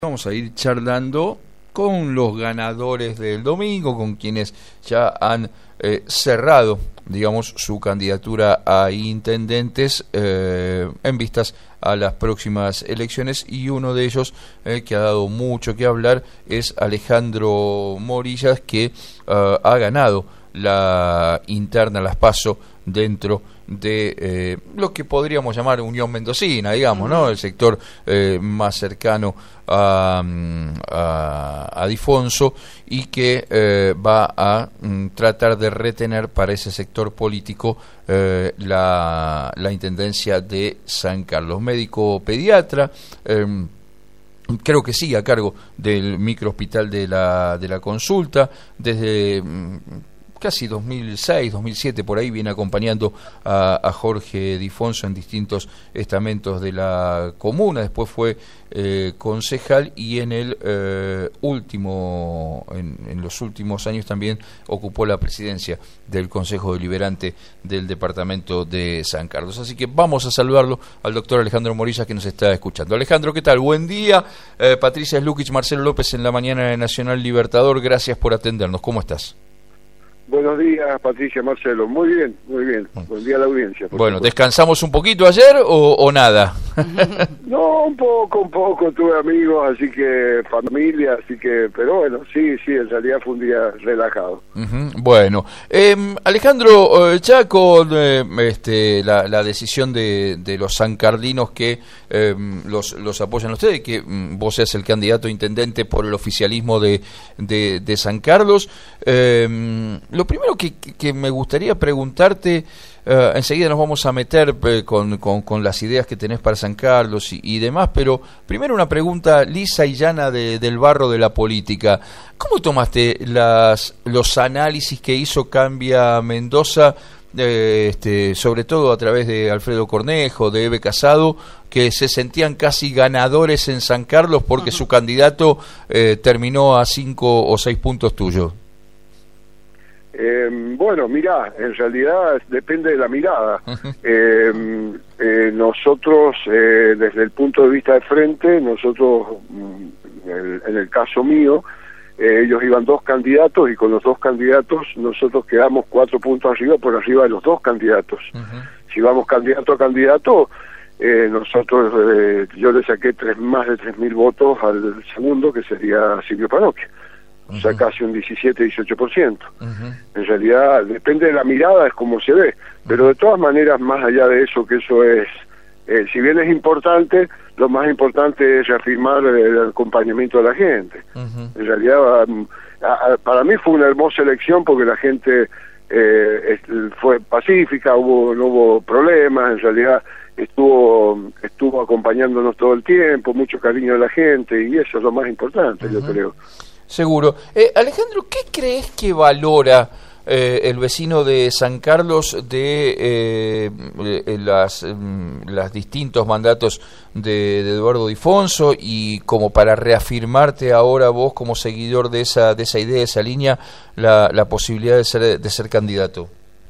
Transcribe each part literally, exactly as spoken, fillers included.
Vamos a ir charlando con los ganadores del domingo, con quienes ya han eh, cerrado, digamos, su candidatura a intendentes eh, en vistas a las próximas elecciones, y uno de ellos eh, que ha dado mucho que hablar es Alejandro Morillas, que uh, ha ganado la interna, las PASO, dentro de eh, lo que podríamos llamar Unión Mendocina, digamos, ¿no? El sector eh, más cercano a, a, a Difonso, y que eh, va a mm, tratar de retener para ese sector político eh, la, la intendencia de San Carlos. Médico pediatra, eh, creo que sigue a cargo del microhospital de la, de la Consulta desde mm, casi dos mil seis, dos mil siete, por ahí viene acompañando a, a Jorge Difonso en distintos estamentos de la comuna. Después fue eh, concejal, y en el eh, último, en, en los últimos años también ocupó la presidencia del Consejo Deliberante del departamento de San Carlos. Así que vamos a saludarlo al doctor Alejandro Morillas, que nos está escuchando. Alejandro, ¿qué tal? Buen día. Eh, Patricia Slukic, Marcelo López en la mañana de Nacional Libertador. Gracias por atendernos. ¿Cómo estás? Buenos días, Patricia, Marcelo. Muy bien, muy bien. Buen día a la audiencia. Bueno, supuesto. ¿Descansamos un poquito ayer o, o nada? No, un poco, un poco. Tuve amigos, así que familia, así que... Pero bueno, sí, sí, en realidad fue un día relajado. Uh-huh. Bueno, eh, Alejandro, ya con eh, este, la, la decisión de, de los sancarlinos que eh, los, los apoyan a ustedes, que mm, vos seas el candidato a intendente por el oficialismo de, de, de San Carlos, eh, lo primero que, que me gustaría preguntarte, uh, enseguida nos vamos a meter eh, con, con, con las ideas que tenés para San Carlos y, y demás, pero primero una pregunta lisa y llana de, del barro de la política. ¿Cómo tomaste las, los análisis que hizo Cambia Mendoza, eh, este, sobre todo a través de Alfredo Cornejo, de Eve Casado, que se sentían casi ganadores en San Carlos porque uh-huh. su candidato eh, terminó a cinco o seis puntos tuyos? Eh, bueno, mirá, en realidad depende de la mirada. Eh, eh, nosotros, eh, desde el punto de vista de frente, nosotros, en, en el caso mío, eh, ellos iban dos candidatos, y con los dos candidatos nosotros quedamos cuatro puntos arriba, por arriba de los dos candidatos. Uh-huh. Si vamos candidato a candidato, eh, nosotros, eh, yo le saqué tres, más de tres mil votos al segundo, que sería Silvio Parroquia. O sea, uh-huh. casi un diecisiete, dieciocho por ciento. Uh-huh. En realidad, depende de la mirada, es como se ve. Pero de todas maneras, más allá de eso, que eso es, eh, si bien es importante, lo más importante es reafirmar el acompañamiento de la gente. Uh-huh. En realidad, um, a, a, para mí fue una hermosa elección, porque la gente eh, es, fue pacífica, hubo, no hubo problemas, en realidad estuvo estuvo acompañándonos todo el tiempo, mucho cariño de la gente, y eso es lo más importante, uh-huh. yo creo. Seguro. Eh, Alejandro, ¿qué crees que valora eh, el vecino de San Carlos de eh, eh, las, eh, las distintos mandatos de, de Eduardo Difonso, y como para reafirmarte ahora vos como seguidor de esa de esa idea, de esa línea, la, la posibilidad de ser de ser candidato?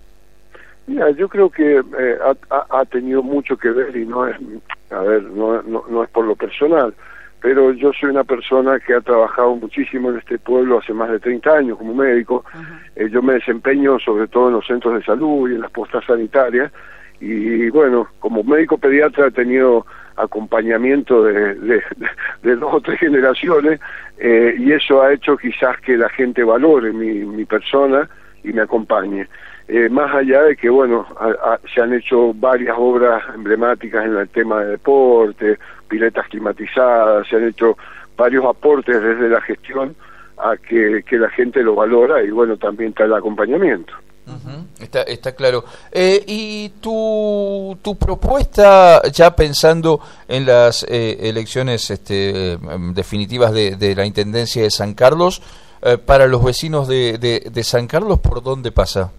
Mira, yo creo que eh, ha, ha tenido mucho que ver, y no es, a ver, no, no, no es por lo personal, pero yo soy una persona que ha trabajado muchísimo en este pueblo hace más de treinta años como médico. Uh-huh. eh, yo me desempeño sobre todo en los centros de salud y en las postas sanitarias, y bueno, como médico pediatra he tenido acompañamiento de, de, de, de dos o tres generaciones, eh, y eso ha hecho quizás que la gente valore mi, mi persona y me acompañe. Eh, más allá de que, bueno, a, a, se han hecho varias obras emblemáticas en el tema de deporte, piletas climatizadas, se han hecho varios aportes desde la gestión a que, que la gente lo valora, y bueno, también está el acompañamiento. Uh-huh. Está, está claro. Eh, y tu, tu propuesta, ya pensando en las eh, elecciones este, definitivas de, de la Intendencia de San Carlos, eh, para los vecinos de, de, de San Carlos, ¿por dónde pasa?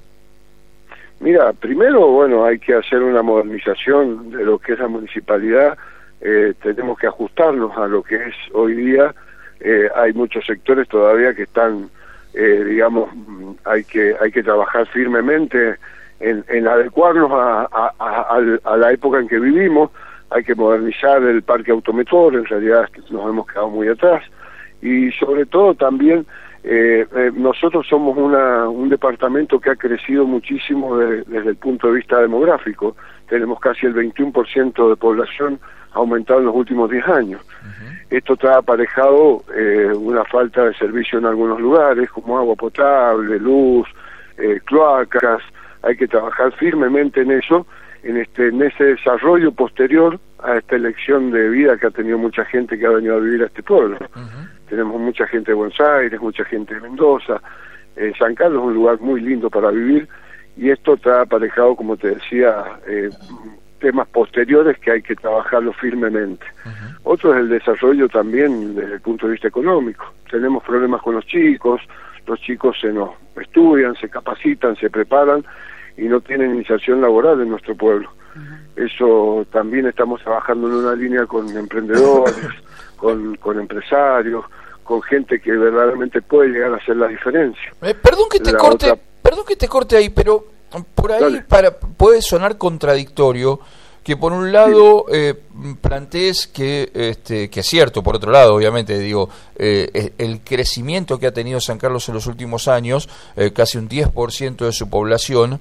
Mira, primero, bueno, hay que hacer una modernización de lo que es la municipalidad. Eh, tenemos que ajustarnos a lo que es hoy día. Eh, hay muchos sectores todavía que están, eh, digamos, hay que hay que trabajar firmemente en, en adecuarnos a, a, a, a la época en que vivimos. hay que modernizar el parque automotor, en realidad nos hemos quedado muy atrás, y sobre todo también eh, eh, nosotros somos una, un departamento que ha crecido muchísimo de, desde el punto de vista demográfico. Tenemos casi el veintiuno por ciento de población aumentado en los últimos diez años. Uh-huh. Esto trae aparejado eh, una falta de servicio en algunos lugares, como agua potable, luz, eh, cloacas. Hay que trabajar firmemente en eso, en este en ese desarrollo posterior a esta elección de vida que ha tenido mucha gente que ha venido a vivir a este pueblo. Uh-huh. Tenemos mucha gente de Buenos Aires, mucha gente de Mendoza. eh, San Carlos es un lugar muy lindo para vivir, y esto trae aparejado, como te decía, eh, temas posteriores que hay que trabajarlo firmemente. Uh-huh. Otro es el desarrollo también desde el punto de vista económico. Tenemos problemas con los chicos, los chicos se nos estudian, se capacitan, se preparan y no tienen inserción laboral en nuestro pueblo. Uh-huh. Eso también estamos trabajando en una línea con emprendedores, con, con empresarios, con gente que verdaderamente puede llegar a hacer la diferencia. Eh, perdón que te la corte, otra... perdón que te corte ahí, pero por ahí para, puede sonar contradictorio que por un lado eh, plantees que, este, que es cierto, por otro lado, obviamente, digo, eh, el crecimiento que ha tenido San Carlos en los últimos años, eh, casi un diez por ciento de su población,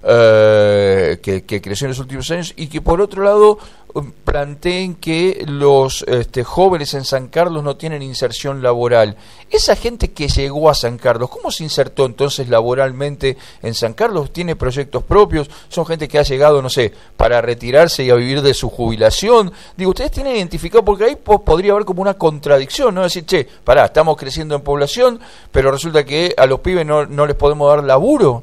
eh, que, que creció en los últimos años, y que por otro lado planteen que los este, jóvenes en San Carlos no tienen inserción laboral. Esa gente que llegó a San Carlos, ¿cómo se insertó entonces laboralmente en San Carlos? ¿Tiene proyectos propios? ¿Son gente que ha llegado, no sé, para retirarse y a vivir de su jubilación? Digo, ustedes tienen identificado, porque ahí po- podría haber como una contradicción, ¿no? Decir, che, pará, estamos creciendo en población, pero resulta que a los pibes no, no les podemos dar laburo.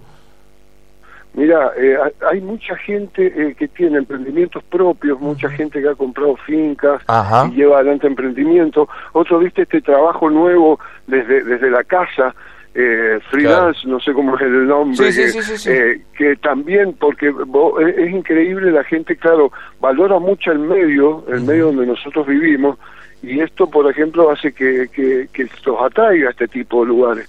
Mira, eh, hay mucha gente eh, que tiene emprendimientos propios, mucha gente que ha comprado fincas. Ajá. Y lleva adelante emprendimiento. Otro, viste, este trabajo nuevo desde desde la casa, eh, freelance, claro. No sé cómo es el nombre, sí, sí, sí, sí, sí. Eh, que también, porque bo, es, es increíble, la gente, claro, valora mucho el medio, el uh-huh. medio donde nosotros vivimos, y esto, por ejemplo, hace que, que, que los atraiga a este tipo de lugares.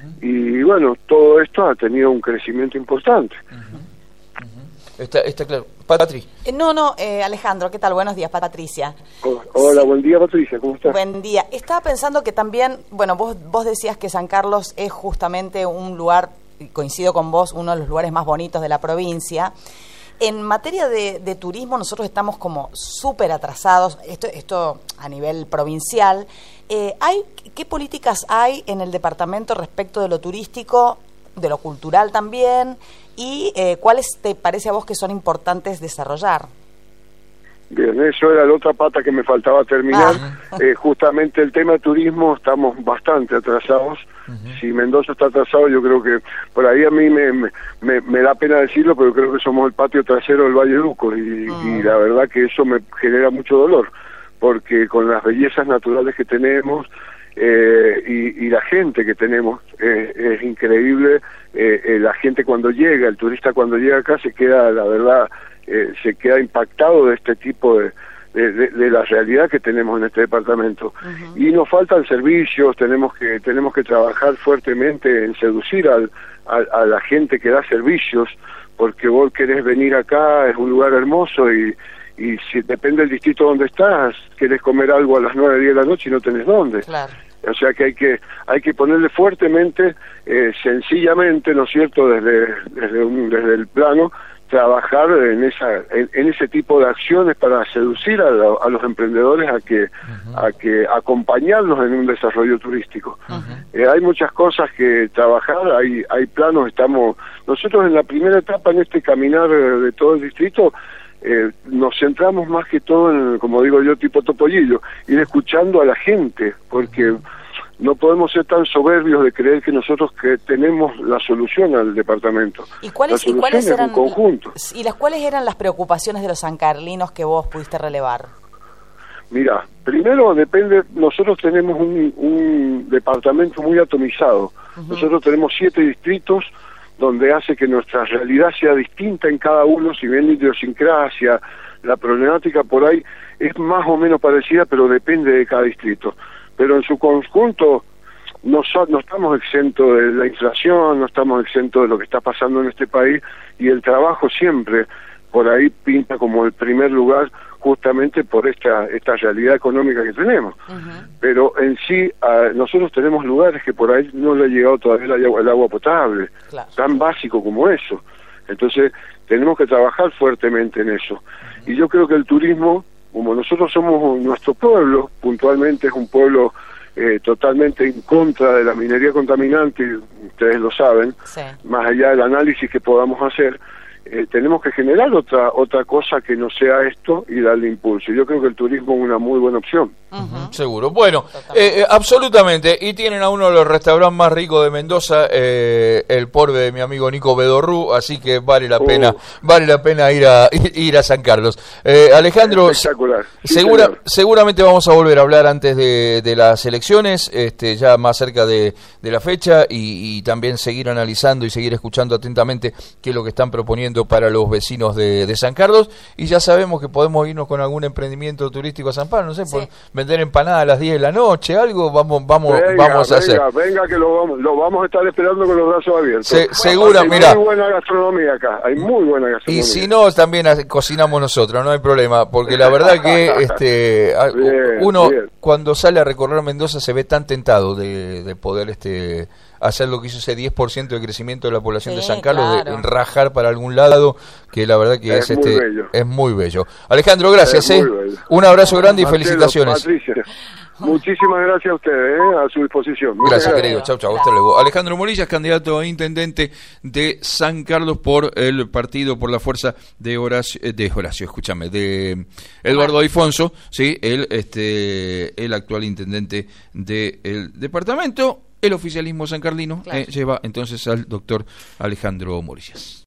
Y bueno, todo esto ha tenido un crecimiento importante. Uh-huh. Uh-huh. Está, está claro. Patri. Eh, no, no, eh, Alejandro, ¿qué tal? Buenos días, Patricia. Oh, hola, sí. Buen día, Patricia, ¿cómo estás? Buen día. Estaba pensando que también, bueno, vos, vos decías que San Carlos es justamente un lugar, y coincido con vos, uno de los lugares más bonitos de la provincia. En materia de, de turismo, nosotros estamos como súper atrasados, esto, esto a nivel provincial. Eh, ¿hay, ¿Qué políticas hay en el departamento respecto de lo turístico, de lo cultural también? ¿Y eh, cuáles te parece a vos que son importantes desarrollar? Bien, eso era la otra pata que me faltaba terminar. Ah. Eh, justamente el tema de turismo, estamos bastante atrasados. Uh-huh. Si Mendoza está atrasado, yo creo que por ahí a mí me, me, me da pena decirlo, pero creo que somos el patio trasero del Valle Duco, y, uh-huh. y la verdad que eso me genera mucho dolor, porque con las bellezas naturales que tenemos eh, y, y la gente que tenemos, eh, es increíble. Eh, eh, la gente cuando llega, el turista cuando llega acá se queda, la verdad, eh, se queda impactado de este tipo de De, de, de la realidad que tenemos en este departamento. Uh-huh. Y nos faltan servicios, tenemos que tenemos que trabajar fuertemente en seducir al, a, a la gente que da servicios, porque vos querés venir acá, es un lugar hermoso, y, y si depende del distrito donde estás, querés comer algo a las nueve, diez de la noche y no tenés dónde. Claro. O sea que hay que hay que ponerle fuertemente, eh, sencillamente, ¿no es cierto?, desde desde, un, desde el plano, trabajar en esa en, en ese tipo de acciones para seducir a, la, a los emprendedores a que uh-huh. a que acompañarlos en un desarrollo turístico. Uh-huh. Eh, hay muchas cosas que trabajar, hay hay planos. Estamos nosotros en la primera etapa en este caminar de todo el distrito. Eh, nos centramos más que todo en, como digo yo, tipo topollillo, ir escuchando a la gente, porque no podemos ser tan soberbios de creer que nosotros que tenemos la solución al departamento. ¿Y cuáles, la ¿y cuáles eran es un conjunto. ¿Y las cuáles eran las preocupaciones de los sancarlinos que vos pudiste relevar? Mira, primero depende, nosotros tenemos un, un departamento muy atomizado. Uh-huh. Nosotros tenemos siete distritos, donde hace que nuestra realidad sea distinta en cada uno, si bien la idiosincrasia, la problemática por ahí es más o menos parecida, pero depende de cada distrito. Pero en su conjunto no, so, no estamos exentos de la inflación, no estamos exentos de lo que está pasando en este país, y el trabajo siempre por ahí pinta como el primer lugar justamente por esta esta realidad económica que tenemos. Uh-huh. Pero en sí, uh, nosotros tenemos lugares que por ahí no le ha llegado todavía el agua, el agua potable, claro, tan básico como eso. Entonces, tenemos que trabajar fuertemente en eso. Uh-huh. Y yo creo que el turismo, como nosotros somos nuestro pueblo, puntualmente es un pueblo eh, totalmente en contra de la minería contaminante, ustedes lo saben, sí, más allá del análisis que podamos hacer, Eh, tenemos que generar otra otra cosa que no sea esto y darle impulso. Yo creo que el turismo es una muy buena opción. Uh-huh. Seguro. Bueno, eh, eh, absolutamente. Y tienen a uno de los restaurantes más ricos de Mendoza, eh, el Porve de mi amigo Nico Bedorrú, así que vale la uh. pena vale la pena ir a ir a San Carlos. Eh, Alejandro, espectacular. Sí, segura, seguramente vamos a volver a hablar antes de, de las elecciones, este, ya más cerca de, de la fecha, y, y también seguir analizando y seguir escuchando atentamente qué es lo que están proponiendo para los vecinos de, de San Carlos, y ya sabemos que podemos irnos con algún emprendimiento turístico a San Pablo, no sé, sí, por vender empanadas a las diez de la noche, algo vamos vamos venga, vamos a venga, hacer. Venga, que lo vamos, lo vamos a estar esperando con los brazos abiertos. Se, segura, hay mira. Hay muy buena gastronomía acá, hay muy buena gastronomía. Y si no, también cocinamos nosotros, no hay problema, porque la verdad que este bien, uno bien. Cuando sale a recorrer Mendoza se ve tan tentado de, de poder este hacer lo que hizo ese diez por ciento de crecimiento de la población, sí, de San Carlos, claro, de rajar para algún lado, que la verdad que es, es este muy es muy bello. Alejandro, gracias, eh. Un abrazo grande y Marcelo, felicitaciones. Patricia, muchísimas gracias a ustedes, eh, a su disposición. Gracias, gracias, querido. Chau, chau. Hasta luego. Alejandro Morillas, candidato a intendente de San Carlos por el partido, por la fuerza de Horacio, de Horacio, escúchame, de Eduardo Alfonso, sí, el este el actual intendente del departamento. El oficialismo sancarlino, claro, eh, lleva entonces al doctor Alejandro Morillas.